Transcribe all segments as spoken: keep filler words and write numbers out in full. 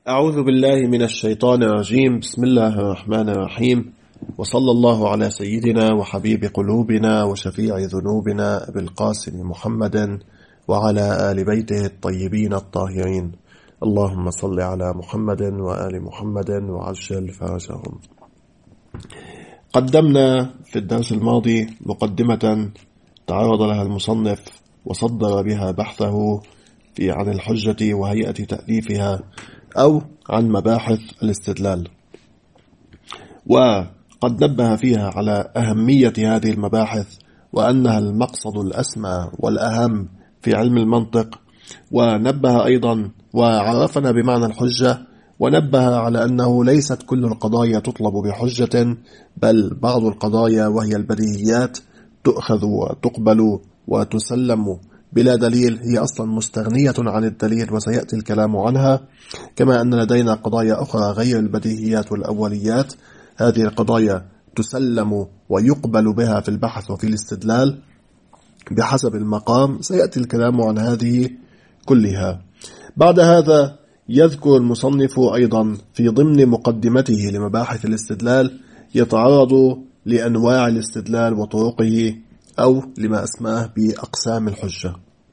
أعوذ بالله من الشيطان الرجيم. بسم الله الرحمن الرحيم، وصلى الله على سيدنا وحبيب قلوبنا وشفيع ذنوبنا أبي القاسم محمد وعلى آل بيته الطيبين الطاهرين. اللهم صل على محمد وآل محمد وعجل فرجهم. قدمنا في الدرس الماضي مقدمة تعرض لها المصنف وصدر بها بحثه في عن الحجة وهيئة تأليفها أو عن مباحث الاستدلال، وقد نبه فيها على أهمية هذه المباحث وأنها المقصد الأسمى والأهم في علم المنطق، ونبه أيضا وعرفنا بمعنى الحجة، ونبه على أنه ليست كل القضايا تطلب بحجة، بل بعض القضايا وهي البديهيات تؤخذ وتقبل وتسلم بلا دليل، هي أصلا مستغنية عن الدليل وسيأتي الكلام عنها، كما أن لدينا قضايا أخرى غير البديهيات والأوليات، هذه القضايا تسلم ويقبل بها في البحث وفي الاستدلال بحسب المقام، سيأتي الكلام عن هذه كلها. بعد هذا يذكر المصنف أيضا في ضمن مقدمته لمباحث الاستدلال يتعرض لأنواع الاستدلال وطرقه، أو لما أسماه بأقسام الحجة.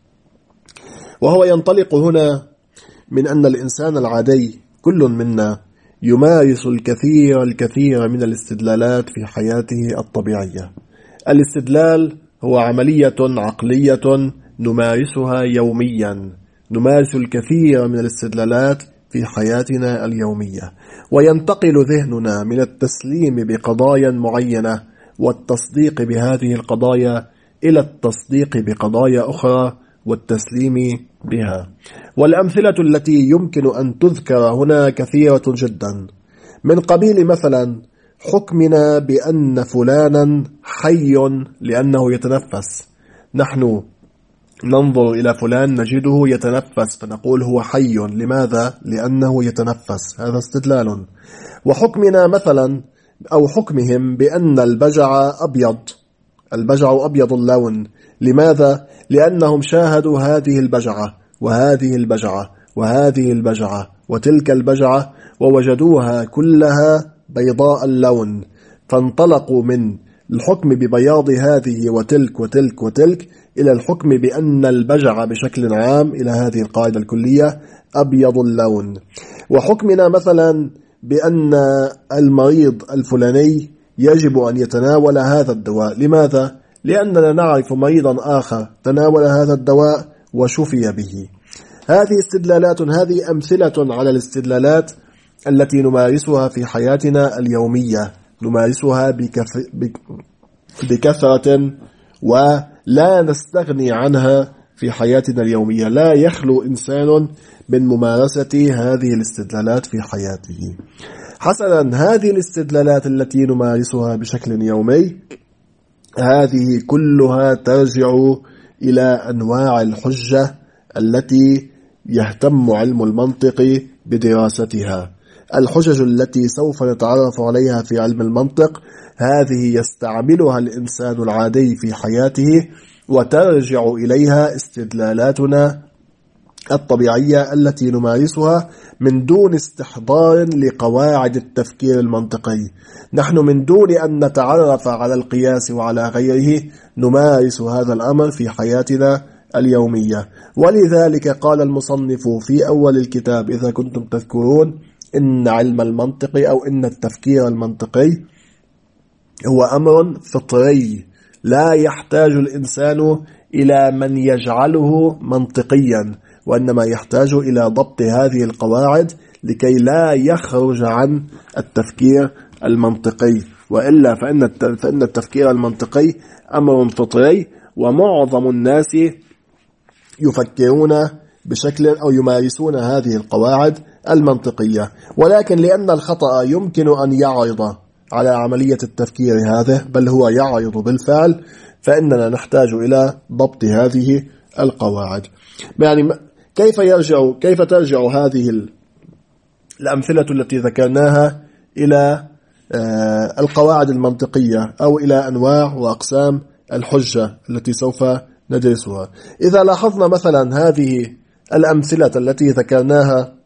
وهو ينطلق هنا من أن الإنسان العادي كل منا يمارس الكثير الكثير من الاستدلالات في حياته الطبيعية. الاستدلال هو عملية عقلية نمارسها يوميا، نمارس الكثير من الاستدلالات في حياتنا اليومية، وينتقل ذهننا من التسليم بقضايا معينة والتصديق بهذه القضايا إلى التصديق بقضايا أخرى والتسليم بها. والأمثلة التي يمكن أن تذكر هنا كثيرة جدا، من قبيل مثلا حكمنا بأن فلانا حي لأنه يتنفس. نحن ننظر إلى فلان نجده يتنفس فنقول هو حي، لماذا؟ لأنه يتنفس، هذا استدلال. وحكمنا مثلا أو حكمهم بأن البجع أبيض، البجع أبيض اللون، لماذا؟ لأنهم شاهدوا هذه البجعة وهذه البجعة وهذه البجعة وتلك البجعة ووجدوها كلها بيضاء اللون، فانطلقوا من الحكم ببياض هذه وتلك وتلك وتلك إلى الحكم بأن البجعة بشكل عام إلى هذه القاعدة الكلية أبيض اللون. وحكمنا مثلا بأن المريض الفلاني يجب أن يتناول هذا الدواء، لماذا؟ لأننا نعرف مريضا آخر تناول هذا الدواء وشفي به. هذه استدلالات، هذه أمثلة على الاستدلالات التي نمارسها في حياتنا اليومية، نمارسها بكثرة ولا نستغني عنها في حياتنا اليومية، لا يخلو إنسان من ممارسة هذه الاستدلالات في حياته. حسنا، هذه الاستدلالات التي نمارسها بشكل يومي هذه كلها ترجع إلى أنواع الحجة التي يهتم علم المنطق بدراستها. الحجج التي سوف نتعرف عليها في علم المنطق هذه يستعملها الإنسان العادي في حياته، وترجع إليها استدلالاتنا الطبيعية التي نمارسها من دون استحضار لقواعد التفكير المنطقي. نحن من دون أن نتعرف على القياس وعلى غيره نمارس هذا الأمر في حياتنا اليومية. ولذلك قال المصنف في أول الكتاب إذا كنتم تذكرون إن علم المنطق أو إن التفكير المنطقي هو أمر فطري، لا يحتاج الإنسان إلى من يجعله منطقيا، وإنما يحتاج إلى ضبط هذه القواعد لكي لا يخرج عن التفكير المنطقي، وإلا فإن التفكير المنطقي أمر فطري، ومعظم الناس يفكرون بشكل أو يمارسون هذه القواعد المنطقية، ولكن لأن الخطأ يمكن أن يعرض على عملية التفكير هذا، بل هو يعرض بالفعل، فإننا نحتاج إلى ضبط هذه القواعد. يعني كيف يرجع كيف ترجع هذه الأمثلة التي ذكرناها إلى القواعد المنطقية أو إلى أنواع وأقسام الحجة التي سوف ندرسها؟ إذا لاحظنا مثلا هذه الأمثلة التي ذكرناها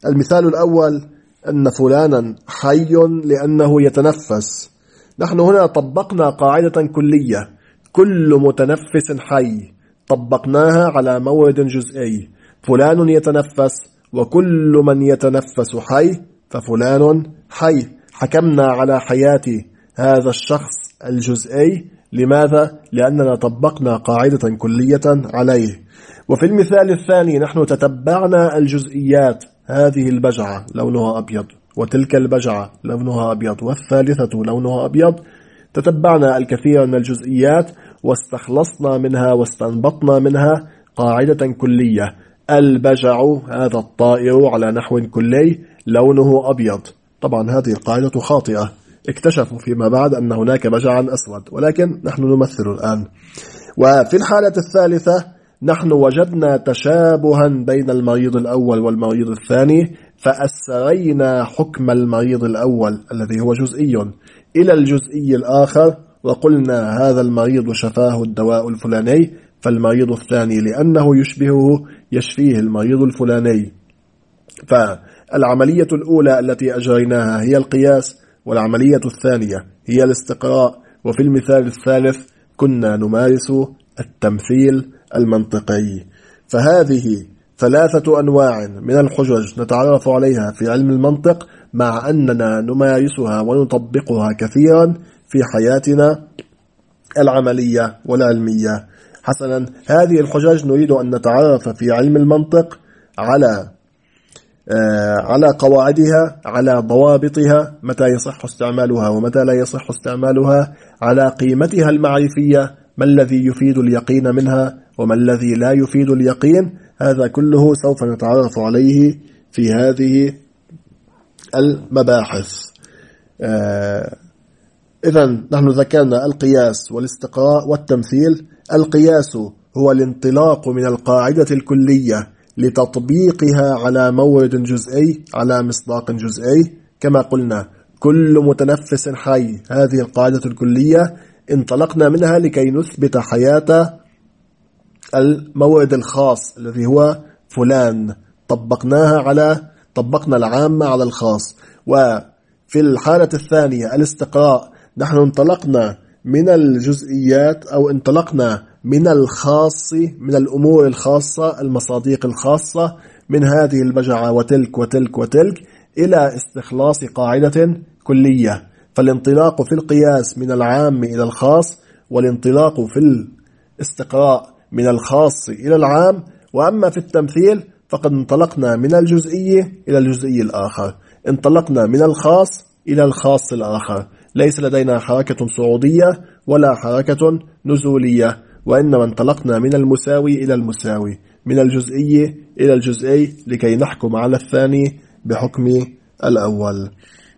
المثال الأول أن فلانا حي لأنه يتنفس. نحن هنا طبقنا قاعدة كلية، كل متنفس حي، طبقناها على مورد جزئي، فلان يتنفس وكل من يتنفس حي ففلان حي. حكمنا على حياة هذا الشخص الجزئي. لماذا؟ لأننا طبقنا قاعدة كلية عليه. وفي المثال الثاني نحن تتبعنا الجزئيات، هذه البجعة لونها أبيض، وتلك البجعة لونها أبيض، والثالثة لونها أبيض. تتبعنا الكثير من الجزئيات واستخلصنا منها واستنبطنا منها قاعدة كلية. البجع هذا الطائر على نحو كلي لونه أبيض. طبعا هذه القاعدة خاطئة، اكتشفوا فيما بعد أن هناك بجعا أسود، ولكن نحن نمثل الآن. وفي الحالة الثالثة نحن وجدنا تشابها بين المريض الأول والمريض الثاني، فأسرينا حكم المريض الأول الذي هو جزئي إلى الجزئي الآخر، وقلنا هذا المريض شفاه الدواء الفلاني، فالمريض الثاني لأنه يشبهه يشفيه المريض الفلاني. فالعملية الأولى التي أجريناها هي القياس، والعملية الثانية هي الاستقراء، وفي المثال الثالث كنا نمارس التمثيل المنطقي. فهذه ثلاثة أنواع من الحجج نتعرف عليها في علم المنطق، مع أننا نمارسها ونطبقها كثيرا في حياتنا العملية والعلمية. حسنا، هذه الحجج نريد أن نتعرف في علم المنطق على آه على قواعدها، على ضوابطها، متى يصح استعمالها ومتى لا يصح استعمالها، على قيمتها المعرفية، ما الذي يفيد اليقين منها وما الذي لا يفيد اليقين. هذا كله سوف نتعرف عليه في هذه المباحث. آه إذن نحن ذكرنا القياس والاستقراء والتمثيل. القياس هو الانطلاق من القاعدة الكلية لتطبيقها على مورد جزئي، على مصداق جزئي. كما قلنا كل متنفس حي، هذه القاعدة الكلية انطلقنا منها لكي نثبت حياة المورد الخاص الذي هو فلان، طبقناها على طبقنا العامة على الخاص. وفي الحالة الثانية الاستقراء، نحن انطلقنا من الجزئيات أو انطلقنا من الخاص، من الأمور الخاصة، المصادق الخاصة، من هذه البجعة وتلك وتلك وتلك، إلى استخلاص قاعدة كلية. فالانطلاق في القياس من العام إلى الخاص، والانطلاق في الاستقراء من الخاص إلى العام. وأما في التمثيل فقد انطلقنا من الجزئي إلى الجزئي الآخر، انطلقنا من الخاص إلى الخاص الآخر. ليس لدينا حركة صعودية ولا حركة نزولية، وإنما انطلقنا من المساوي إلى المساوي، من الجزئي إلى الجزئي، لكي نحكم على الثاني بحكم الأول.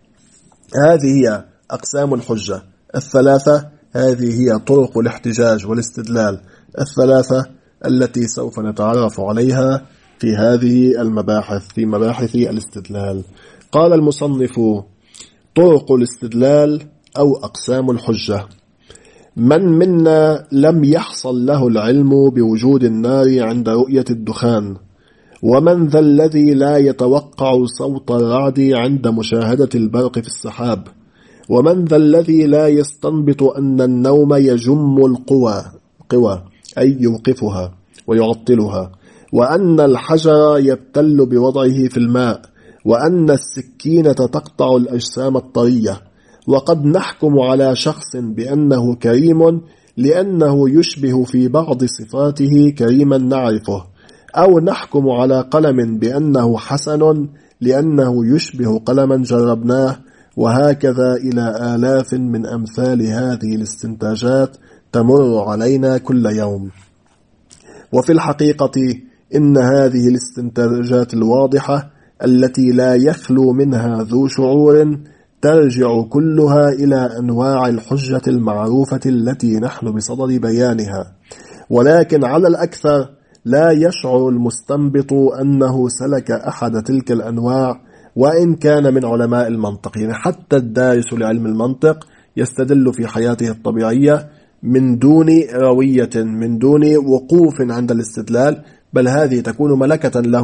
هذه هي أقسام الحجة الثلاثة، هذه هي طرق الاحتجاج والاستدلال الثلاثة التي سوف نتعرف عليها في هذه المباحث، في مباحث الاستدلال. قال المصنف: طرق الاستدلال أو أقسام الحجة. من منا لم يحصل له العلم بوجود النار عند رؤية الدخان؟ ومن ذا الذي لا يتوقع صوت الرعد عند مشاهدة البرق في السحاب؟ ومن ذا الذي لا يستنبط أن النوم يجم القوى قوى أي يوقفها ويعطلها، وأن الحجر يبتل بوضعه في الماء، وأن السكينة تقطع الأجسام الطرية؟ وقد نحكم على شخص بأنه كريم لأنه يشبه في بعض صفاته كريما نعرفه، أو نحكم على قلم بأنه حسن لأنه يشبه قلما جربناه، وهكذا إلى آلاف من أمثال هذه الاستنتاجات تمر علينا كل يوم. وفي الحقيقة إن هذه الاستنتاجات الواضحة التي لا يخلو منها ذو شعور ترجع كلها إلى أنواع الحجة المعروفة التي نحن بصدد بيانها، ولكن على الأكثر لا يشعر المستنبط أنه سلك أحد تلك الأنواع، وإن كان من علماء المنطق. يعني حتى الدارس لعلم المنطق يستدل في حياته الطبيعية من دون روية، من دون وقوف عند الاستدلال، بل هذه تكون ملكة له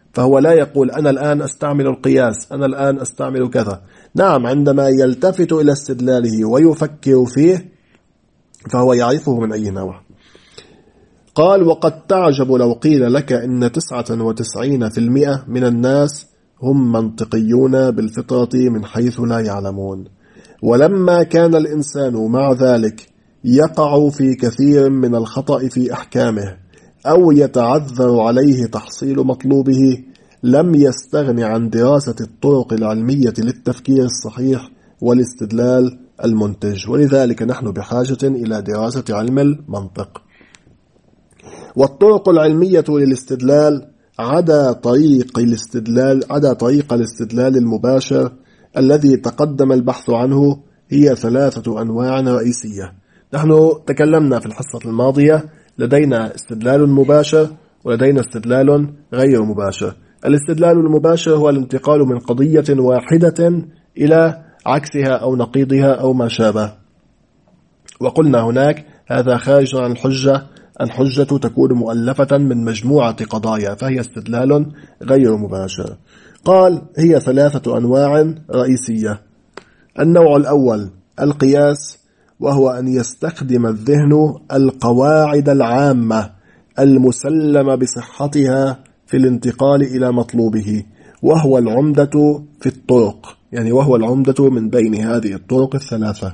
فهو لا يقول أنا الآن أستعمل القياس، أنا الآن أستعمل كذا. نعم، عندما يلتفت إلى استدلاله ويفكر فيه فهو يعرفه من أي نوع. قال: وقد تعجب لو قيل لك إن تسعة وتسعين في المئة من الناس هم منطقيون بالفطرة من حيث لا يعلمون، ولما كان الإنسان مع ذلك يقع في كثير من الخطأ في أحكامه أو يتعذر عليه تحصيل مطلوبه، لم يستغن عن دراسة الطرق العلمية للتفكير الصحيح والاستدلال المنتج، ولذلك نحن بحاجة إلى دراسة علم المنطق. والطرق العلمية للاستدلال عدا طريق الاستدلال عدا طريق الاستدلال المباشر الذي تقدم البحث عنه هي ثلاثة أنواع رئيسية. نحن تكلمنا في الحصة الماضية لدينا استدلال مباشر ولدينا استدلال غير مباشر. الاستدلال المباشر هو الانتقال من قضية واحدة إلى عكسها أو نقيضها أو ما شابه، وقلنا هناك هذا خارج عن الحجة. الحجة تكون مؤلفة من مجموعة قضايا، فهي استدلال غير مباشر. قال: هي ثلاثة أنواع رئيسية. النوع الأول القياس، وهو أن يستخدم الذهن القواعد العامة المسلم بصحتها في الانتقال إلى مطلوبه، وهو العمدة في الطرق، يعني وهو العمدة من بين هذه الطرق الثلاثة.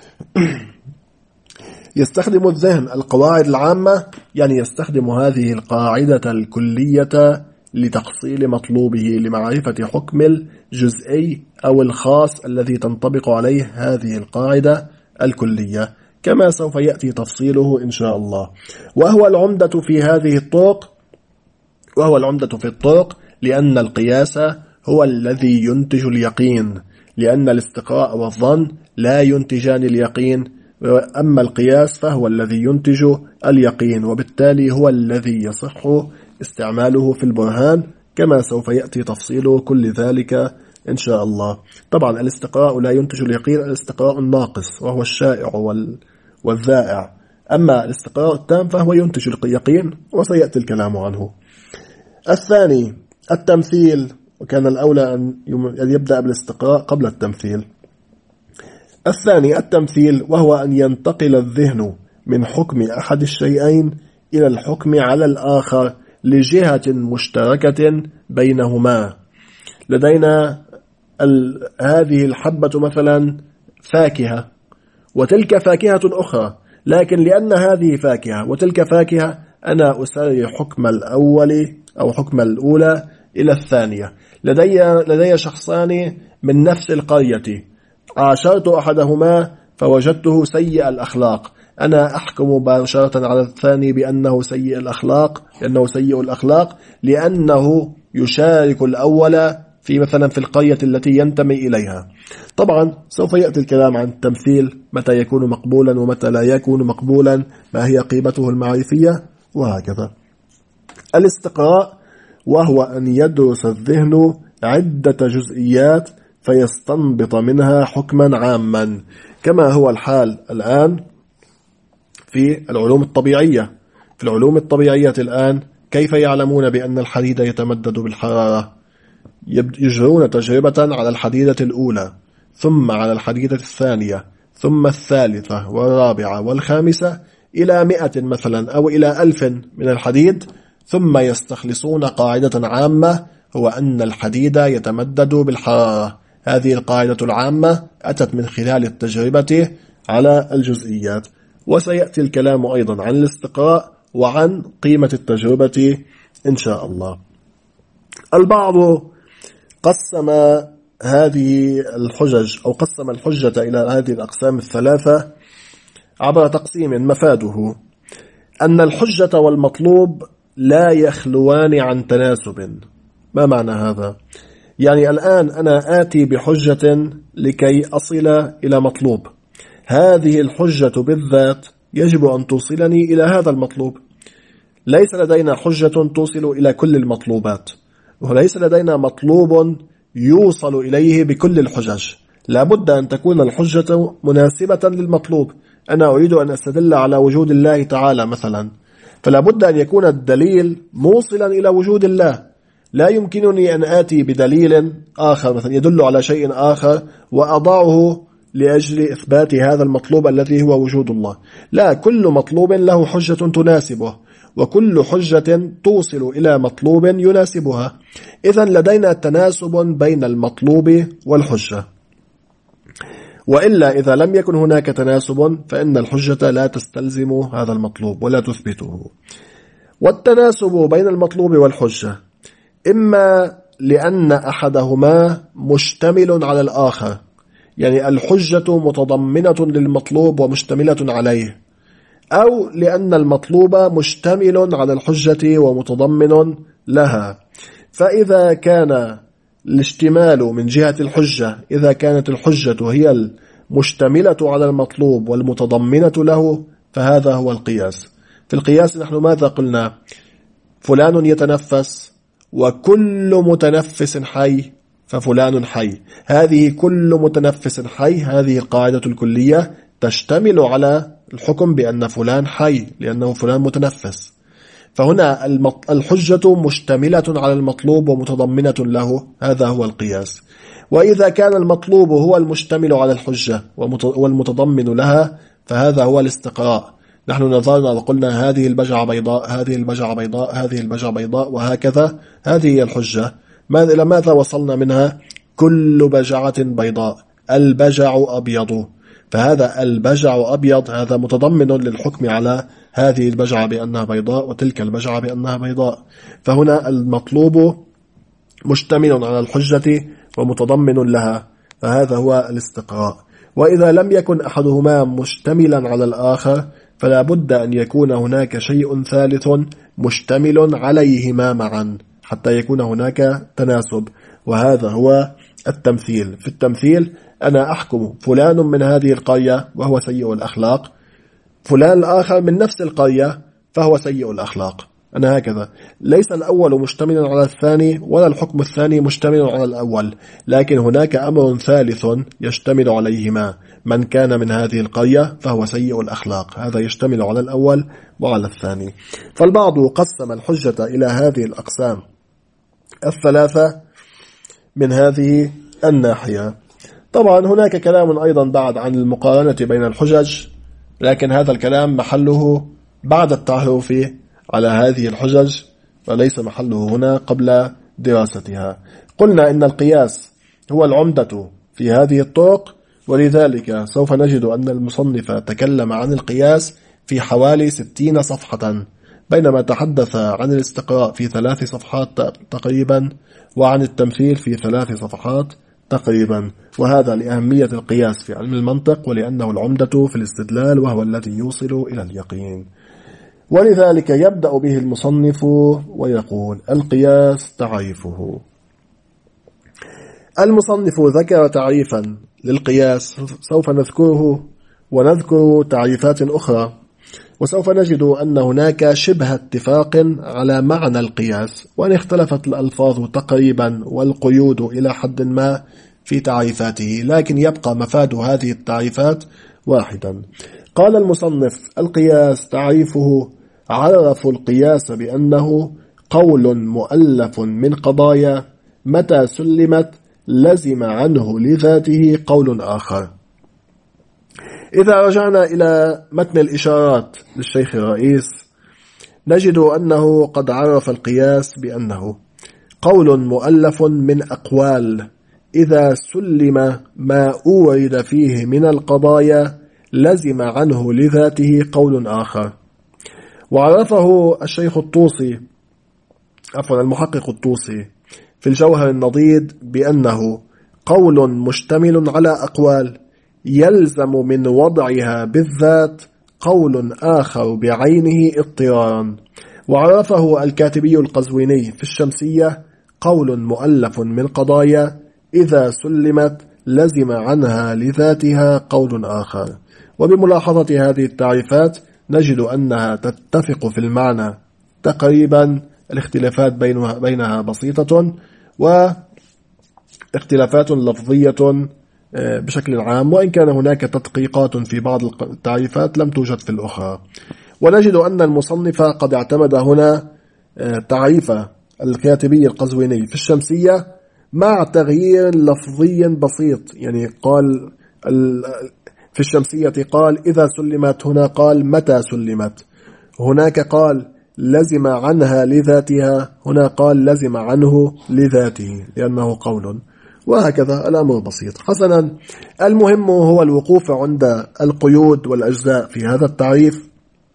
يستخدم الذهن القواعد العامة، يعني يستخدم هذه القاعدة الكلية لتحصيل مطلوبه، لمعرفة حكم الجزئي أو الخاص الذي تنطبق عليه هذه القاعدة الكلية، كما سوف يأتي تفصيله إن شاء الله. وهو العمدة في هذه الطرق وهو العمدة في الطرق لأن القياس هو الذي ينتج اليقين، لأن الاستقراء والظن لا ينتجان اليقين، أما القياس فهو الذي ينتج اليقين، وبالتالي هو الذي يصح استعماله في البرهان، كما سوف يأتي تفصيل كل ذلك إن شاء الله. طبعا الاستقراء لا ينتج اليقين، الاستقراء الناقص وهو الشائع والذائع، أما الاستقراء التام فهو ينتج اليقين وسيأتي الكلام عنه. الثاني التمثيل، وكان الأولى أن يبدأ بالاستقراء قبل التمثيل. الثاني التمثيل، وهو أن ينتقل الذهن من حكم أحد الشيئين إلى الحكم على الآخر لجهة مشتركة بينهما. لدينا ال... هذه الحبة مثلا فاكهة وتلك فاكهة أخرى، لكن لأن هذه فاكهة وتلك فاكهة أنا أسري حكم الأول أو حكم الأولى إلى الثانية. لدي, لدي شخصان من نفس القرية، عاشرت أحدهما فوجدته سيء الأخلاق، أنا أحكم مباشرة على الثاني بأنه سيء الأخلاق لأنه سيء الأخلاق لأنه يشارك الأول في مثلا في القرية التي ينتمي إليها. طبعا سوف يأتي الكلام عن التمثيل، متى يكون مقبولا ومتى لا يكون مقبولا، ما هي قيمته المعرفية، وهكذا. الاستقراء، وهو أن يدرس الذهن عدة جزئيات فيستنبط منها حكما عاما، كما هو الحال الآن في العلوم الطبيعية. في العلوم الطبيعية الآن كيف يعلمون بأن الحديد يتمدد بالحرارة؟ يجرون تجربة على الحديدة الأولى، ثم على الحديدة الثانية، ثم الثالثة والرابعة والخامسة إلى مئة مثلا أو إلى ألف من الحديد، ثم يستخلصون قاعدة عامة هو أن الحديد يتمدد بالحرارة. هذه القاعدة العامة أتت من خلال التجربة على الجزئيات، وسيأتي الكلام أيضا عن الاستقراء وعن قيمة التجربة إن شاء الله. البعض قسم هذه الحجج أو قسم الحجة إلى هذه الأقسام الثلاثة عبر تقسيم مفاده أن الحجة والمطلوب لا يخلوان عن تناسب. ما معنى هذا؟ يعني الآن أنا آتي بحجة لكي أصل إلى مطلوب، هذه الحجة بالذات يجب أن توصلني إلى هذا المطلوب. ليس لدينا حجة توصل إلى كل المطلوبات، وليس لدينا مطلوب يوصل إليه بكل الحجج. لابد أن تكون الحجة مناسبة للمطلوب. أنا أريد أن أستدل على وجود الله تعالى مثلا، فلا بد أن يكون الدليل موصلا إلى وجود الله. لا يمكنني أن آتي بدليل آخر مثلا يدل على شيء آخر وأضعه لأجل إثبات هذا المطلوب الذي هو وجود الله. لا، كل مطلوب له حجة تناسبه، وكل حجة توصل إلى مطلوب يناسبها. إذن لدينا تناسب بين المطلوب والحجة، وإلا إذا لم يكن هناك تناسب فإن الحجة لا تستلزم هذا المطلوب ولا تثبته. والتناسب بين المطلوب والحجة إما لأن أحدهما مشتمل على الآخر، يعني الحجة متضمنة للمطلوب ومشتملة عليه، أو لأن المطلوب مشتمل على الحجة ومتضمن لها. فإذا كان الاشتمال من جهة الحجة، إذا كانت الحجة هي المشتملة على المطلوب والمتضمنة له، فهذا هو القياس. في القياس نحن ماذا قلنا؟ فلان يتنفس، وكل متنفس حي ففلان حي. هذه كل متنفس حي، هذه القاعدة الكلية تشتمل على الحكم بأن فلان حي لأنه فلان متنفس. فهنا الحجة مشتملة على المطلوب ومتضمنة له، هذا هو القياس. وإذا كان المطلوب هو المشتمل على الحجة والمتضمن لها، فهذا هو الاستقراء. نحن نظرنا وقلنا هذه البجعة بيضاء، هذه البجعة بيضاء، هذه البجعة بيضاء، وهكذا. هذه هي الحجة. إلى ماذا وصلنا منها؟ كل بجعة بيضاء، البجع أبيض. فهذا البجع أبيض هذا متضمن للحكم على هذه البجعة بأنها بيضاء وتلك البجعة بأنها بيضاء. فهنا المطلوب مشتمل على الحجة ومتضمن لها، فهذا هو الاستقراء. وإذا لم يكن أحدهما مشتملا على الآخر فلا بد أن يكون هناك شيء ثالث مشتمل عليهما معا حتى يكون هناك تناسب، وهذا هو التمثيل. في التمثيل أنا أحكم فلان من هذه القرية وهو سيء الأخلاق، فلان الآخر من نفس القرية فهو سيء الأخلاق. أنا هكذا، ليس الأول مشتملا على الثاني ولا الحكم الثاني مشتمل على الأول، لكن هناك أمر ثالث يشتمل عليهما. من كان من هذه القرية فهو سيء الأخلاق، هذا يشتمل على الأول وعلى الثاني. فالبعض قسم الحجة إلى هذه الأقسام الثلاثة من هذه الناحية. طبعا هناك كلام أيضا بعد عن المقارنة بين الحجج، لكن هذا الكلام محله بعد التعرف على هذه الحجج وليس محله هنا قبل دراستها. قلنا إن القياس هو العمدة في هذه الطرق، ولذلك سوف نجد أن المصنف تكلم عن القياس في حوالي ستين صفحة، بينما تحدث عن الاستقراء في ثلاث صفحات تقريبا، وعن التمثيل في ثلاث صفحات تقريبا. وهذا لأهمية القياس في علم المنطق، ولأنه العمدة في الاستدلال وهو الذي يوصل إلى اليقين. ولذلك يبدأ به المصنف ويقول: القياس تعريفه. المصنف ذكر تعريفا للقياس، سوف نذكره ونذكر تعريفات أخرى، وسوف نجد أن هناك شبه اتفاق على معنى القياس، وأن اختلفت الألفاظ تقريبا والقيود إلى حد ما في تعريفاته، لكن يبقى مفاد هذه التعريفات واحدا. قال المصنف: القياس تعريفه: عرف القياس بأنه قول مؤلف من قضايا متى سلمت لزم عنه لذاته قول آخر. إذا رجعنا إلى متن الإشارات للشيخ الرئيس نجد أنه قد عرف القياس بأنه قول مؤلف من أقوال إذا سلم ما أورد فيه من القضايا لزم عنه لذاته قول آخر. وعرفه الشيخ الطوسي عفوا المحقق الطوسي في الجوهر النضيد بأنه قول مشتمل على أقوال يلزم من وضعها بالذات قول آخر بعينه اضطرارا. وعرفه الكاتبي القزويني في الشمسية قول مؤلف من قضايا إذا سلمت لزم عنها لذاتها قول آخر. وبملاحظة هذه التعريفات نجد أنها تتفق في المعنى تقريبا، الاختلافات بينها, بينها بسيطة، واختلافات لفظية بشكل عام، وإن كان هناك تدقيقات في بعض التعريفات لم توجد في الأخرى. ونجد أن المصنف قد اعتمد هنا تعريف الكاتبي القزويني في الشمسية مع تغيير لفظي بسيط. يعني قال في الشمسية قال إذا سلمت، هنا قال متى سلمت، هناك قال لزم عنها لذاتها، هنا قال لزم عنه لذاته لأنه قول، وهكذا الأمر بسيط. حسنا، المهم هو الوقوف عند القيود والأجزاء في هذا التعريف،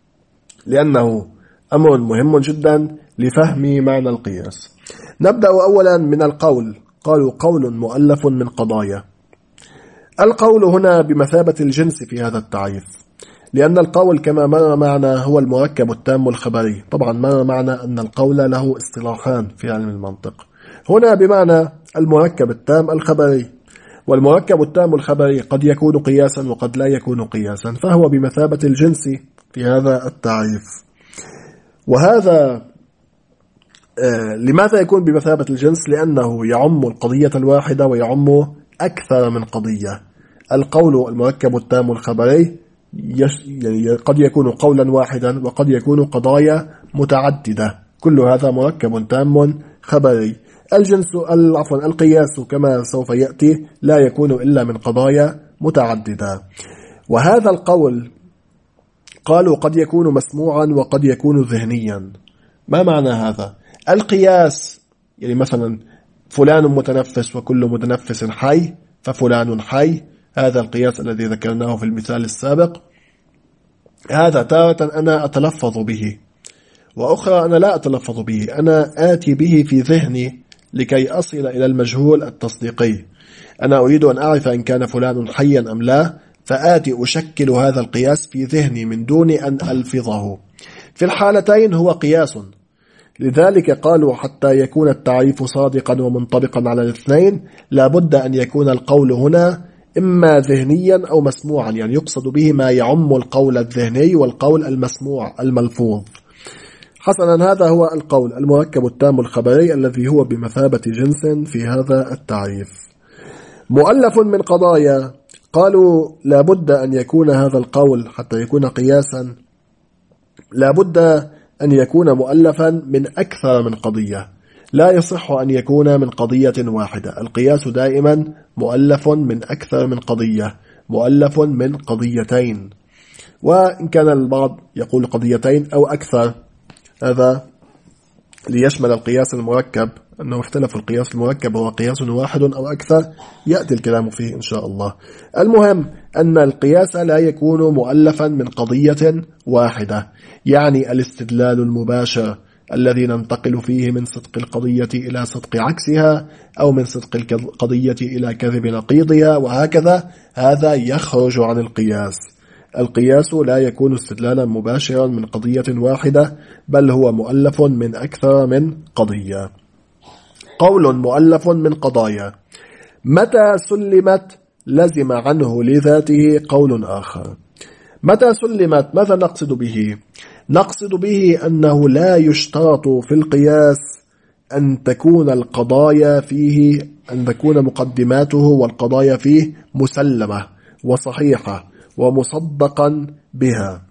لأنه أمر مهم جدا لفهم معنى القياس. نبدأ أولا من القول. قالوا قول مؤلف من قضايا. القول هنا بمثابة الجنس في هذا التعريف، لأن القول كما مر معنا هو المركب التام الخبري. طبعا مر معنا أن القول له اصطلاحان في علم المنطق، هنا بمعنى المركب التام الخبري، والمركب التام الخبري قد يكون قياسا وقد لا يكون قياسا، فهو بمثابة الجنس في هذا التعريف. وهذا آه لماذا يكون بمثابة الجنس؟ لأنه يعم القضية الواحدة ويعم أكثر من قضية. القول المركب التام الخبري يعني قد يكون قولا واحدا وقد يكون قضايا متعددة، كل هذا مركب تام خبري. الجنس عفوا القياس كما سوف يأتي لا يكون إلا من قضايا متعددة. وهذا القول قالوا قد يكون مسموعا وقد يكون ذهنيا. ما معنى هذا؟ القياس يعني مثلا فلان متنفس وكل متنفس حي ففلان حي، هذا القياس الذي ذكرناه في المثال السابق. هذا تارة أنا أتلفظ به، وأخرى أنا لا أتلفظ به، أنا آتي به في ذهني لكي أصل إلى المجهول التصديقي. أنا أريد أن أعرف إن كان فلان حيا أم لا، فآتي أشكل هذا القياس في ذهني من دون أن ألفظه. في الحالتين هو قياس. لذلك قالوا حتى يكون التعريف صادقا ومنطبقا على الاثنين لابد أن يكون القول هنا إما ذهنيا أو مسموعا، يعني يقصد به ما يعم القول الذهني والقول المسموع الملفوظ. حسنا، هذا هو القول المركب التام الخبري الذي هو بمثابة جنس في هذا التعريف. مؤلف من قضايا. قالوا لابد أن يكون هذا القول حتى يكون قياسا لابد أن يكون مؤلفا من أكثر من قضية، لا يصح أن يكون من قضية واحدة. القياس دائما مؤلف من أكثر من قضية، مؤلف من قضيتين، وإن كان البعض يقول قضيتين أو أكثر، هذا ليشمل القياس المركب، أنه اختلف القياس المركب هو قياس واحد أو أكثر، يأتي الكلام فيه إن شاء الله. المهم أن القياس لا يكون مؤلفا من قضية واحدة، يعني الاستدلال المباشر الذي ننتقل فيه من صدق القضية إلى صدق عكسها، أو من صدق القضية إلى كذب نقيضها، وهكذا، هذا يخرج عن القياس. القياس لا يكون استدلالا مباشرا من قضية واحدة، بل هو مؤلف من أكثر من قضية. قول مؤلف من قضايا. متى سلمت لزم عنه لذاته قول آخر. متى سلمت ماذا نقصد به؟ نقصد به أنه لا يشترط في القياس أن تكون القضايا فيه أن تكون مقدماته والقضايا فيه مسلمة وصحيحة ومصدقا بها.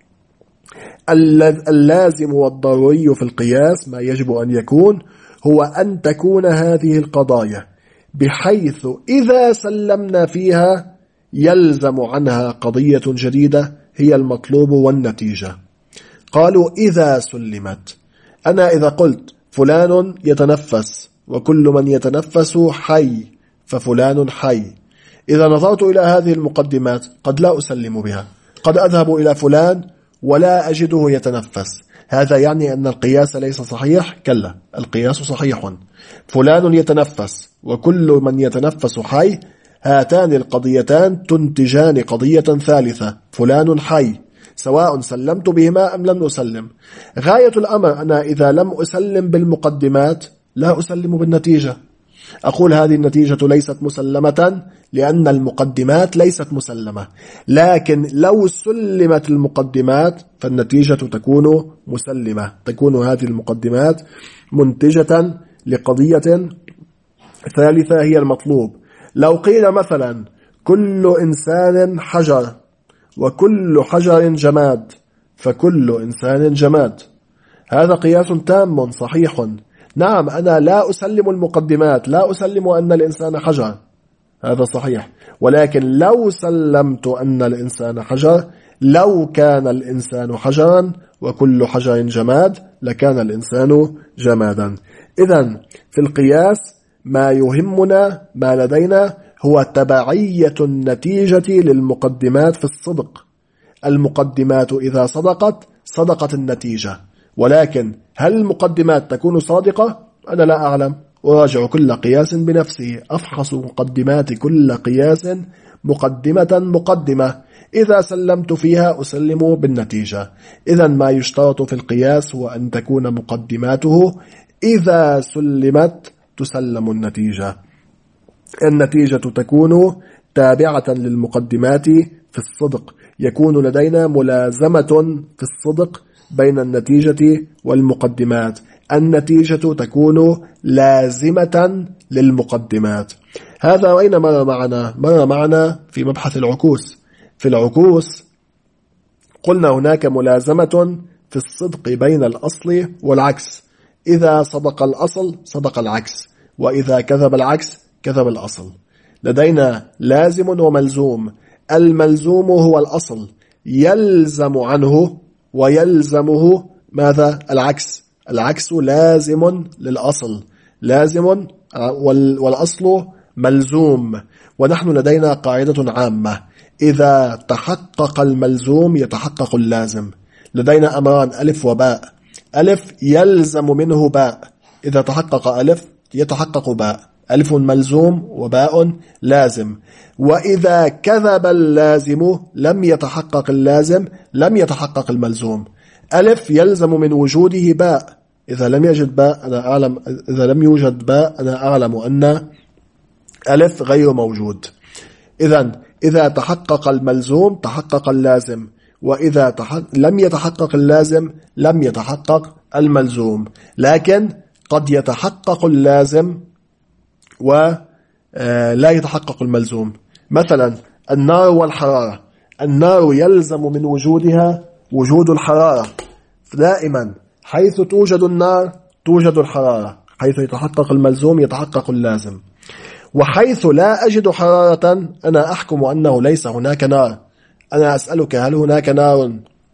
اللازم والضروري في القياس ما يجب أن يكون هو أن تكون هذه القضايا بحيث إذا سلمنا فيها يلزم عنها قضية جديدة هي المطلوب والنتيجة. قالوا إذا سلمت، أنا إذا قلت فلان يتنفس وكل من يتنفس حي ففلان حي، إذا نظرت إلى هذه المقدمات قد لا أسلم بها، قد أذهب إلى فلان ولا أجده يتنفس، هذا يعني أن القياس ليس صحيح؟ كلا، القياس صحيح. فلان يتنفس وكل من يتنفس حي، هاتان القضيتان تنتجان قضية ثالثة، فلان حي، سواء سلمت بهما أم لم أسلم. غاية الأمر أنا إذا لم أسلم بالمقدمات لا أسلم بالنتيجة، أقول هذه النتيجة ليست مسلمة لأن المقدمات ليست مسلمة، لكن لو سلمت المقدمات فالنتيجة تكون مسلمة، تكون هذه المقدمات منتجة لقضية ثالثة هي المطلوب. لو قيل مثلا كل إنسان حجر وكل حجر جماد فكل إنسان جماد، هذا قياس تام صحيح، نعم أنا لا أسلم المقدمات، لا أسلم أن الإنسان حجر، هذا صحيح، ولكن لو سلمت أن الإنسان حجر، لو كان الإنسان حجرا وكل حجر جماد لكان الإنسان جمادا. إذن في القياس ما يهمنا، ما لدينا هو تبعية النتيجة للمقدمات في الصدق. المقدمات إذا صدقت صدقت النتيجة، ولكن هل المقدمات تكون صادقة؟ أنا لا أعلم. أراجع كل قياس بنفسه، أفحص مقدمات كل قياس مقدمة مقدمة، إذا سلمت فيها أسلم بالنتيجة. إذا ما يشترط في القياس هو أن تكون مقدماته إذا سلمت تسلم النتيجة. النتيجة تكون تابعة للمقدمات في الصدق، يكون لدينا ملازمة في الصدق بين النتيجة والمقدمات. النتيجة تكون لازمة للمقدمات. هذا وين مر معنا؟ مر معنا في مبحث العكوس. في العكوس قلنا هناك ملازمة في الصدق بين الأصل والعكس، إذا صدق الأصل صدق العكس، وإذا كذب العكس كذب الأصل. لدينا لازم وملزوم. الملزوم هو الأصل، يلزم عنه ويلزمه ماذا؟ العكس. العكس لازم للأصل، لازم والأصل ملزوم. ونحن لدينا قاعدة عامة: إذا تحقق الملزوم يتحقق اللازم. لدينا أمران ألف وباء. ألف يلزم منه باء، إذا تحقق ألف يتحقق باء، ألف ملزوم وباء لازم. وإذا كذب اللازم لم يتحقق اللازم، لم يتحقق الملزوم. ألف يلزم من وجوده باء، إذا لم يجد باء أنا أعلم، إذا لم يوجد باء أنا أعلم أن ألف غير موجود. إذن إذا تحقق الملزوم تحقق اللازم، وإذا تحقق لم يتحقق اللازم لم يتحقق الملزوم. لكن قد يتحقق اللازم ولا يتحقق الملزوم. مثلا النار والحرارة، النار يلزم من وجودها وجود الحرارة دائما، حيث توجد النار توجد الحرارة، حيث يتحقق الملزوم يتحقق اللازم. وحيث لا أجد حرارة أنا أحكم أنه ليس هناك نار. أنا أسألك هل هناك نار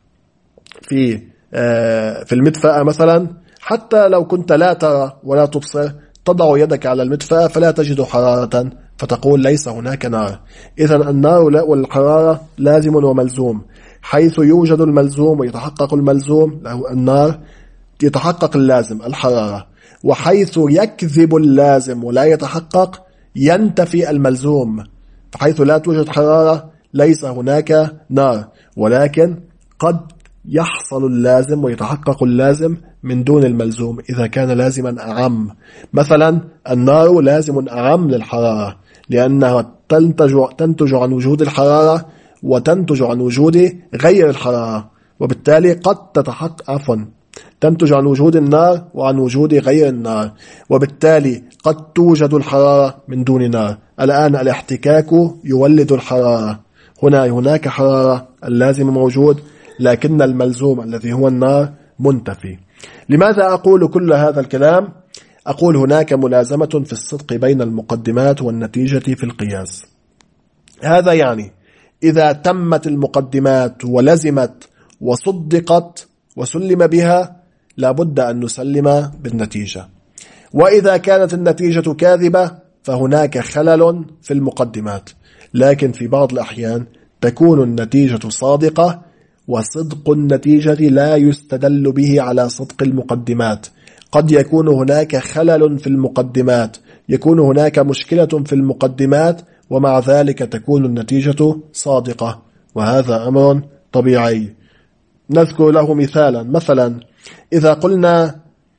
في في المدفأة مثلا؟ حتى لو كنت لا ترى ولا تبصر تضع يدك على المدفأة فلا تجد حرارة فتقول ليس هناك نار. إذن النار والحرارة لازم وملزوم. حيث يوجد الملزوم ويتحقق الملزوم النار يتحقق اللازم الحرارة. وحيث يكذب اللازم ولا يتحقق ينتفي الملزوم. حيث لا توجد حرارة ليس هناك نار، ولكن قد يحصل اللازم ويتحقق اللازم من دون الملزوم إذا كان لازما أعم. مثلا النار لازم أعم للحرارة لأنها تنتج, تنتج عن وجود الحرارة وتنتج عن وجود غير الحرارة، وبالتالي قد تتحقق عفوا تنتج عن وجود النار وعن وجود غير النار، وبالتالي قد توجد الحرارة من دون نار. الآن الاحتكاك يولد الحرارة، هنا هناك حرارة، اللازم موجود لكن الملزوم الذي هو النار منتفي. لماذا أقول كل هذا الكلام؟ أقول هناك ملازمة في الصدق بين المقدمات والنتيجة في القياس. هذا يعني إذا تمت المقدمات ولزمت وصدقت وسلم بها لابد أن نسلم بالنتيجة. وإذا كانت النتيجة كاذبة فهناك خلل في المقدمات، لكن في بعض الأحيان تكون النتيجة صادقة، وصدق النتيجة لا يستدل به على صدق المقدمات. قد يكون هناك خلل في المقدمات، يكون هناك مشكلة في المقدمات، ومع ذلك تكون النتيجة صادقة، وهذا أمر طبيعي. نذكر له مثالا. مثلا إذا قلنا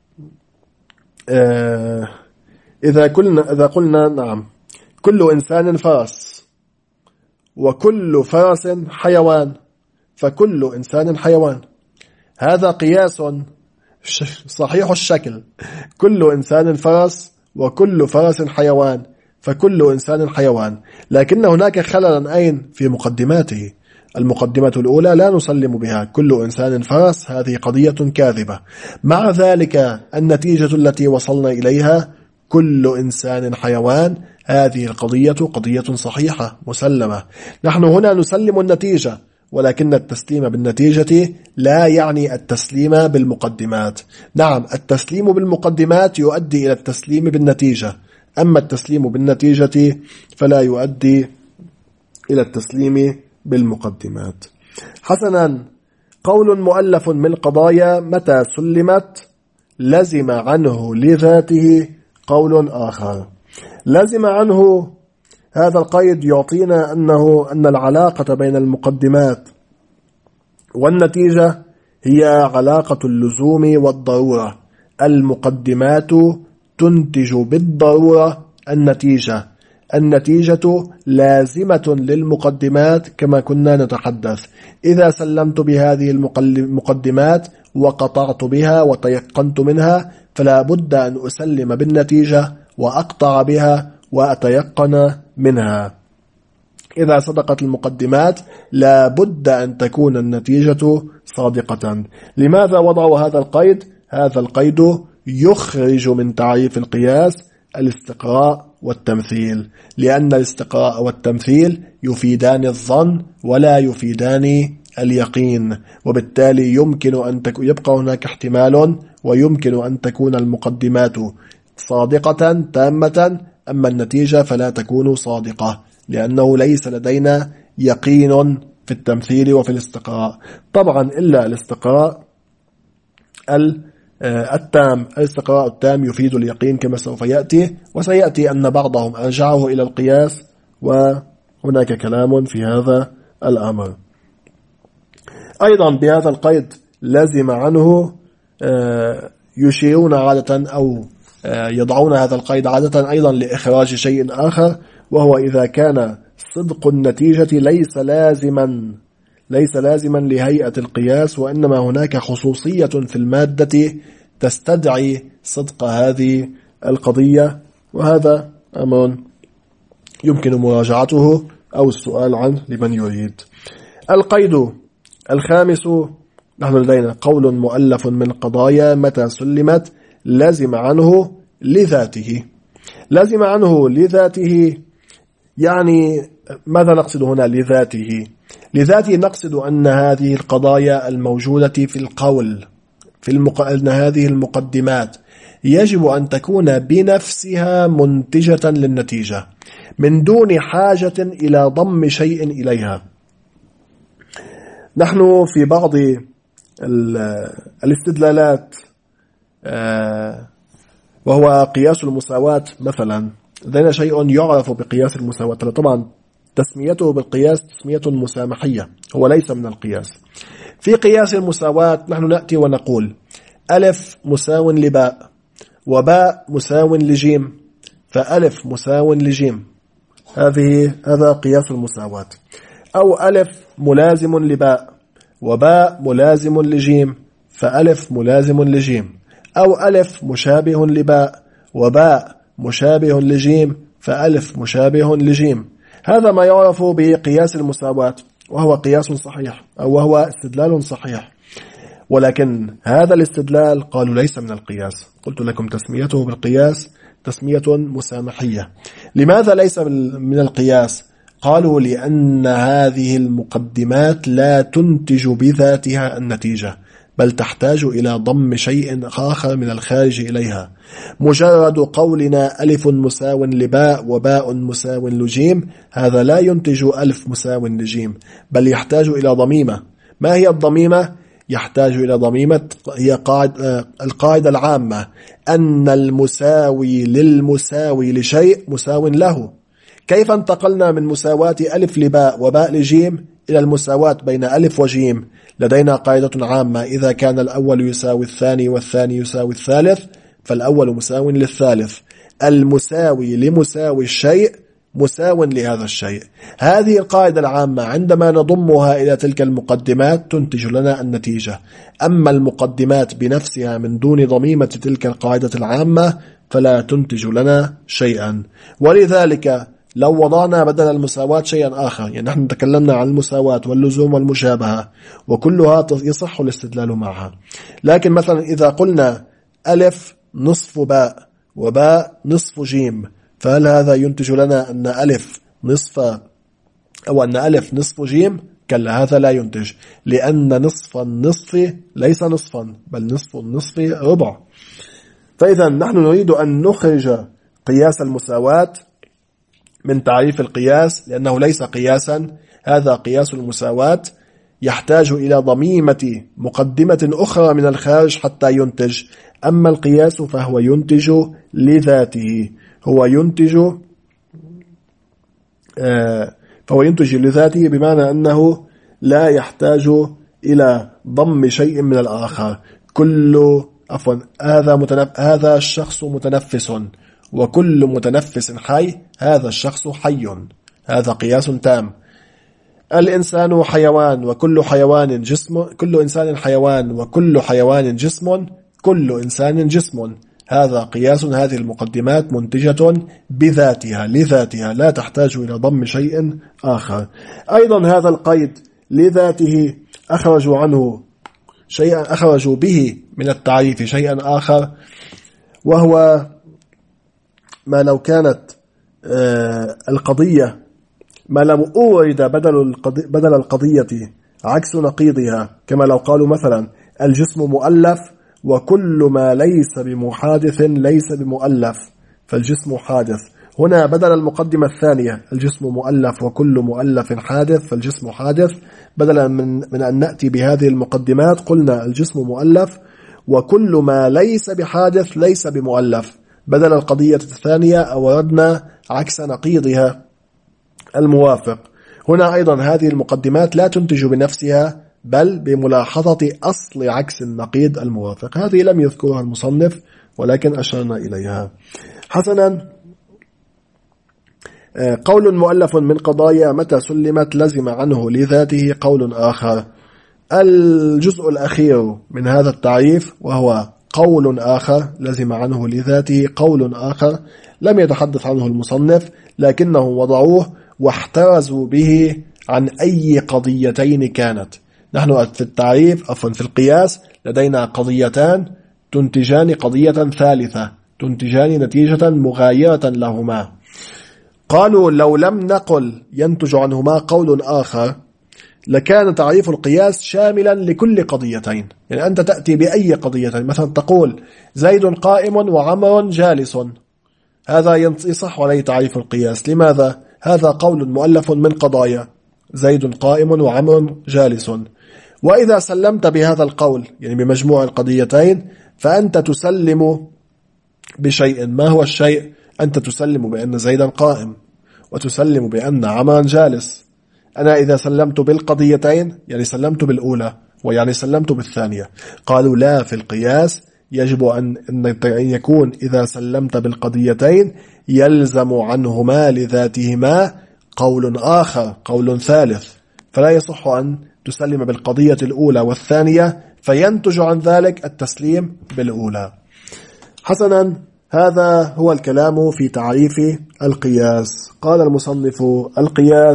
آه إذا قلنا إذا قلنا نعم كل إنسان فرس وكل فرس حيوان، فكل إنسان حيوان، هذا قياس صحيح الشكل. كل إنسان فرس وكل فرس حيوان، فكل إنسان حيوان، لكن هناك خللا أين؟ في مقدماته. المقدمة الأولى لا نسلم بها، كل إنسان فرس، هذه قضية كاذبة. مع ذلك النتيجة التي وصلنا إليها كل إنسان حيوان، هذه القضية قضية صحيحة مسلمة. نحن هنا نسلم النتيجة، ولكن التسليم بالنتيجة لا يعني التسليم بالمقدمات. نعم، التسليم بالمقدمات يؤدي إلى التسليم بالنتيجة، أما التسليم بالنتيجة فلا يؤدي إلى التسليم بالمقدمات. حسنا، قول مؤلف من قضايا متى سلمت لزم عنه لذاته قول آخر. لزم عنه هذا القيد يعطينا أنه أن العلاقة بين المقدمات والنتيجة هي علاقة اللزوم والضرورة. المقدمات تنتج بالضرورة النتيجة، النتيجة لازمة للمقدمات كما كنا نتحدث. إذا سلمت بهذه المقدمات وقطعت بها وتيقنت منها فلا بد أن أسلم بالنتيجة وأقطع بها وأتيقن منها. إذا صدقت المقدمات لا بد أن تكون النتيجة صادقة. لماذا وضعوا هذا القيد؟ هذا القيد يخرج من تعريف القياس الاستقراء والتمثيل، لأن الاستقراء والتمثيل يفيدان الظن ولا يفيدان اليقين، وبالتالي يمكن أن تك... يبقى هناك احتمال ويمكن أن تكون المقدمات صادقة تامة، أما النتيجة فلا تكون صادقة، لأنه ليس لدينا يقين في التمثيل وفي الاستقراء. طبعا إلا الاستقراء التام، الاستقراء التام يفيد اليقين كما سوف يأتي، وسيأتي أن بعضهم أرجعه إلى القياس، وهناك كلام في هذا الأمر. أيضا بهذا القيد لازم عنه يشيرون عادة أو يضعون هذا القيد عادة أيضا لإخراج شيء آخر، وهو إذا كان صدق النتيجة ليس لازما ليس لازما لهيئة القياس، وإنما هناك خصوصية في المادة تستدعي صدق هذه القضية، وهذا أمر يمكن مراجعته أو السؤال عنه لمن يريد. القيد الخامس، نحن لدينا قول مؤلف من قضايا متى سلمت لازم عنه لذاته. لازم عنه لذاته يعني ماذا نقصد هنا لذاته؟ لذاته نقصد أن هذه القضايا الموجودة في القول في المق... أن هذه المقدمات يجب أن تكون بنفسها منتجة للنتيجة من دون حاجة إلى ضم شيء إليها. نحن في بعض الاستدلالات وهو قياس المساواة مثلا، لدينا شيء يعرف بقياس المساواة، طبعا تسميته بالقياس تسمية مسامحية، هو ليس من القياس. في قياس المساواة نحن نأتي ونقول ألف مساو لباء وباء مساو لجيم، فألف مساو لجيم، هذه هذا قياس المساواة. أو ألف ملازم لباء وباء ملازم لجيم، فألف ملازم لجيم. أو ألف مشابه لباء وباء مشابه لجيم، فألف مشابه لجيم. هذا ما يعرف بقياس المساواة، وهو قياس صحيح أو وهو استدلال صحيح، ولكن هذا الاستدلال قالوا ليس من القياس. قلت لكم تسميته بالقياس تسمية مسامحية. لماذا ليس من القياس؟ قالوا لأن هذه المقدمات لا تنتج بذاتها النتيجة، بل تحتاج إلى ضم شيء آخر من الخارج إليها. مجرد قولنا ألف مساو لباء وباء مساو لجيم هذا لا ينتج ألف مساو لجيم، بل يحتاج إلى ضميمة. ما هي الضميمة؟ يحتاج إلى ضميمة هي قاعدة القاعدة العامة أن المساوي للمساوي لشيء مساو له. كيف انتقلنا من مساواة ألف لباء وباء لجيم إلى المساواة بين ألف وجيم؟ لدينا قاعدة عامة، إذا كان الأول يساوي الثاني والثاني يساوي الثالث فالأول مساو للثالث. المساوي لمساوي الشيء مساو لهذا الشيء. هذه القاعدة العامة عندما نضمها إلى تلك المقدمات تنتج لنا النتيجة. أما المقدمات بنفسها من دون ضميمة تلك القاعدة العامة فلا تنتج لنا شيئا. ولذلك لو وضعنا بدل المساواة شيئا آخر، يعني نحن تكلمنا عن المساواة واللزوم والمشابهة وكلها يصح الاستدلال معها. لكن مثلا إذا قلنا ألف نصف باء وباء نصف جيم، فهل هذا ينتج لنا أن ألف نصف أو أن ألف نصف جيم؟ كلا، هذا لا ينتج، لأن نصف النصف ليس نصفا، بل نصف النصف ربع. فإذا نحن نريد أن نخرج قياس المساواة من تعريف القياس، لأنه ليس قياسا، هذا قياس المساواة يحتاج إلى ضميمة مقدمة أخرى من الخارج حتى ينتج. أما القياس فهو ينتج لذاته، هو ينتج آه فهو ينتج لذاته، بمعنى أنه لا يحتاج إلى ضم شيء من الآخر. كل عفوا هذا متنف... هذا الشخص متنفس، وكل متنفس حي، هذا الشخص حي، هذا قياس تام. الإنسان حيوان، وكل حيوان جسم، كل إنسان حيوان، وكل حيوان جسم، كل إنسان جسم، هذا قياس. هذه المقدمات منتجة بذاتها لذاتها، لا تحتاج إلى ضم شيء آخر. أيضا هذا القيد لذاته أخرجوا عنه شيئا، أخرجوا به من التعريف شيئا آخر، وهو ما لو كانت القضية ما لم أورد بدل بدل القضية عكس نقيضها، كما لو قالوا مثلا الجسم مؤلف وكل ما ليس بمحادث ليس بمؤلف، فالجسم حادث. هنا بدل المقدمة الثانية الجسم مؤلف وكل مؤلف حادث فالجسم حادث، بدلا من, من أن نأتي بهذه المقدمات قلنا الجسم مؤلف وكل ما ليس بحادث ليس بمؤلف، بدل القضية الثانية أوردنا عكس نقيضها الموافق. هنا أيضا هذه المقدمات لا تنتج بنفسها، بل بملاحظة أصل عكس النقيض الموافق. هذه لم يذكرها المصنف ولكن أشرنا إليها. حسنا، قول مؤلف من قضايا متى سلمت لزم عنه لذاته قول آخر. الجزء الأخير من هذا التعريف وهو قول آخر لزم عنه لذاته قول آخر لم يتحدث عنه المصنف، لكنهم وضعوه واحترزوا به عن أي قضيتين كانت. نحن في التعريف عفوا في القياس لدينا قضيتان تنتجان قضية ثالثة، تنتجان نتيجة مغايرة لهما. قالوا لو لم نقل ينتج عنهما قول آخر لكان تعريف القياس شاملا لكل قضيتين. يعني أنت تأتي بأي قضيتين، مثلا تقول زيد قائم وعمر جالس، هذا يصح عليه تعريف القياس. لماذا؟ هذا قول مؤلف من قضايا، زيد قائم وعمر جالس. وإذا سلمت بهذا القول يعني بمجموع القضيتين فأنت تسلم بشيء. ما هو الشيء؟ أنت تسلم بأن زيدا قائم وتسلم بأن عمرا جالس. أنا إذا سلمت بالقضيتين يعني سلمت بالأولى ويعني سلمت بالثانية. قالوا لا، في القياس يجب أن يكون إذا سلمت بالقضيتين يلزم عنهما لذاتهما قول آخر، قول ثالث، فلا يصح أن تسلم بالقضية الأولى والثانية فينتج عن ذلك التسليم بالأولى. حسنا، هذا هو الكلام في تعريف القياس. قال المصنف: القياس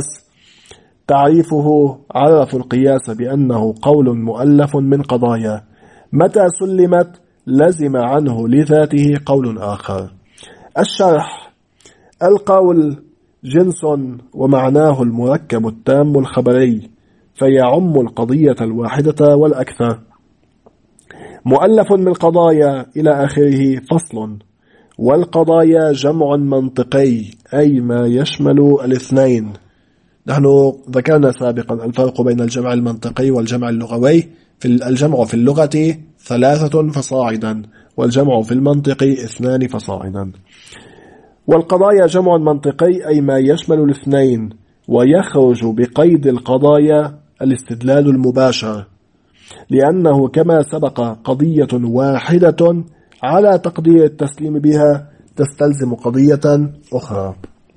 تعريفه عرف القياس بأنه قول مؤلف من قضايا متى سلمت لزم عنه لذاته قول آخر. الشرح: القول جنس ومعناه المركب التام الخبري فيعم القضية الواحدة والأكثر. مؤلف من قضايا إلى آخره. فصل: والقضايا جمع منطقي أي ما يشمل الاثنين. نحن ذكرنا سابقا الفرق بين الجمع المنطقي والجمع اللغوي. في الجمع في اللغة ثلاثة فصاعدا، والجمع في المنطق اثنان فصاعدا. والقضايا جمع منطقي أي ما يشمل الاثنين، ويخرج بقيد القضايا الاستدلال المباشر، لأنه كما سبق قضية واحدة على تقدير التسليم بها تستلزم قضية أخرى.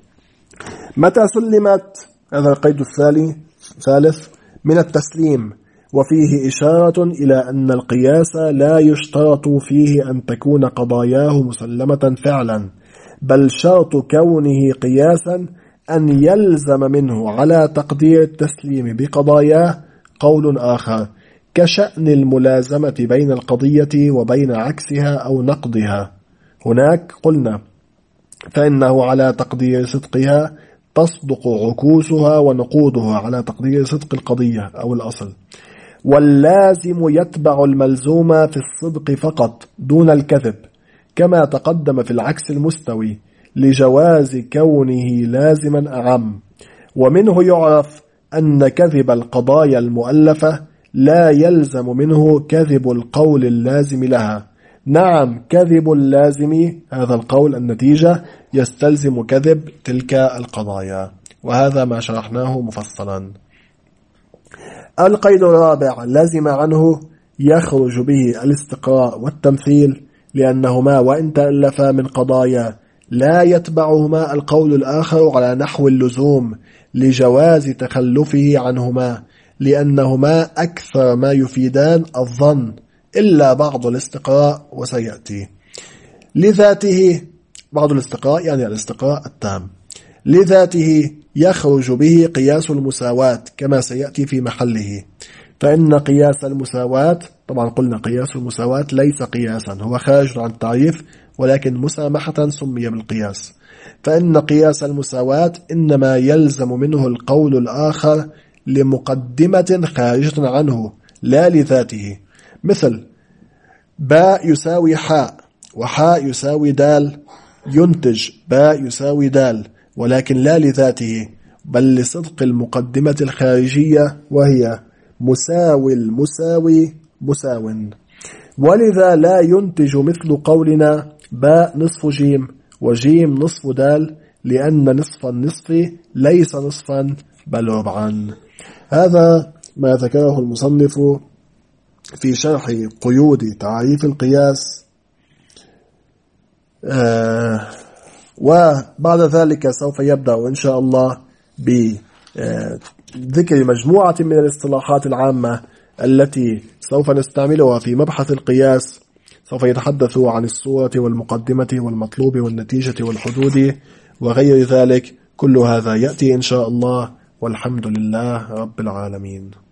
متى سلمت؟ هذا القيد الثالث من التسليم، وفيه إشارة إلى أن القياس لا يشترط فيه أن تكون قضاياه مسلمة فعلا، بل شرط كونه قياسا أن يلزم منه على تقدير التسليم بقضاياه قول آخر كشأن الملازمة بين القضية وبين عكسها أو نقضها. هناك قلنا فإنه على تقدير صدقها تصدق عكوسها ونقودها على تقدير صدق القضية أو الأصل. واللازم يتبع الملزوم في الصدق فقط دون الكذب، كما تقدم في العكس المستوي لجواز كونه لازما أعم. ومنه يعرف أن كذب القضايا المؤلفة لا يلزم منه كذب القول اللازم لها. نعم، كذب اللازم هذا القول النتيجة يستلزم كذب تلك القضايا، وهذا ما شرحناه مفصلا. القيد الرابع لازم عنه يخرج به الاستقراء والتمثيل، لأنهما وإن تألفا من قضايا لا يتبعهما القول الآخر على نحو اللزوم لجواز تخلفه عنهما، لأنهما أكثر ما يفيدان الظن إلا بعض الاستقراء وسيأتي. لذاته بعض الاستقراء يعني الاستقراء التام. لذاته يخرج به قياس المساواة كما سيأتي في محله، فإن قياس المساواة طبعا قلنا قياس المساواة ليس قياسا، هو خارج عن التعريف ولكن مسامحة سمي بالقياس. فإن قياس المساواة إنما يلزم منه القول الآخر لمقدمة خارجة عنه لا لذاته، مثل باء يساوي حاء وحاء يساوي دال، ينتج باء يساوي دال ولكن لا لذاته بل لصدق المقدمة الخارجية وهي مساوي المساوي مساو. ولذا لا ينتج مثل قولنا باء نصف جيم وجيم نصف دال، لأن نصف النصف ليس نصفا بل ربعا. هذا ما ذكره المصنف في شرح قيود تعريف القياس. آه وبعد ذلك سوف يبدأ إن شاء الله بذكر مجموعة من الاصطلاحات العامة التي سوف نستعملها في مبحث القياس. سوف يتحدث عن الصورة والمقدمة والمطلوب والنتيجة والحدود وغير ذلك. كل هذا يأتي إن شاء الله، والحمد لله رب العالمين.